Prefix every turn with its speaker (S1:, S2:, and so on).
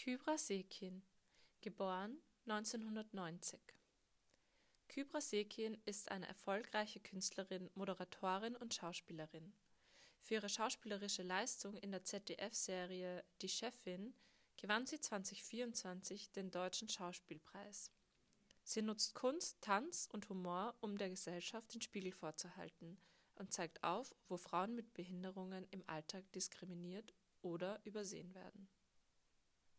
S1: Kübra Sekin, geboren 1990. Kübra Sekin ist eine erfolgreiche Künstlerin, Moderatorin und Schauspielerin. Für ihre schauspielerische Leistung in der ZDF-Serie Die Chefin gewann sie 2024 den Deutschen Schauspielpreis. Sie nutzt Kunst, Tanz und Humor, um der Gesellschaft den Spiegel vorzuhalten und zeigt auf, wo Frauen mit Behinderungen im Alltag diskriminiert oder übersehen werden.